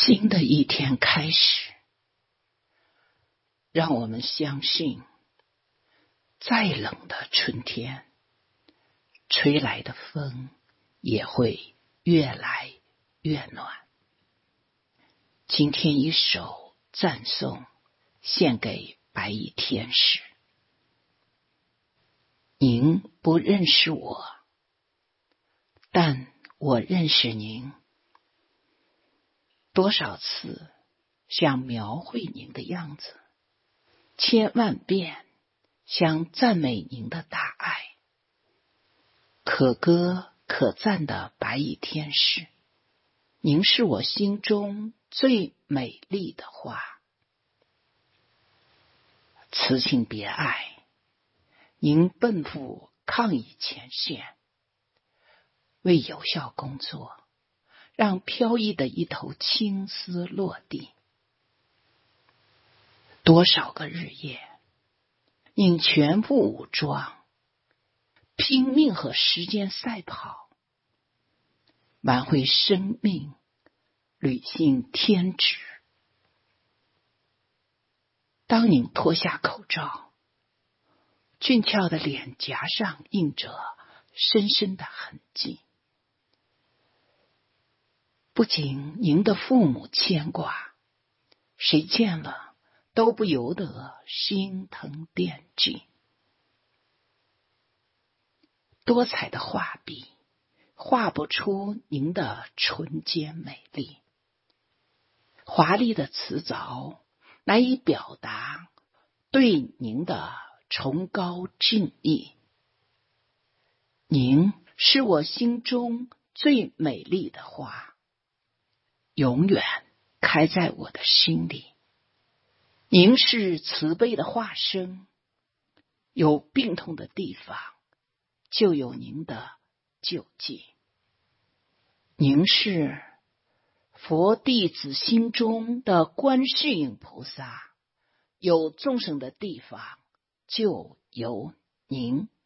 新的一天开始，让我们相信，再冷的春天，吹来的风也会越来越暖。今天一首赞颂献给白衣天使。您不认识我，但我认识您。多少次想描绘您的样子，千万遍想赞美您的大爱。可歌可赞的白衣天使，您是我心中最美丽的花。此情别爱，您奔赴抗疫前线，为有效工作，让飘逸的一头青丝落地。多少个日夜，您全副武装，拼命和时间赛跑，挽回生命，履行天职。当您脱下口罩，俊俏的脸颊上印着深深的痕迹。不仅您的父母牵挂，谁见了都不由得心疼惦记。多彩的画笔画不出您的纯洁美丽，华丽的词藻难以表达对您的崇高敬意。您是我心中最美丽的花，永远开在我的心里。您是慈悲的化身，有病痛的地方就有您的救济。您是佛弟子心中的观世音菩萨，有众生的地方就有您。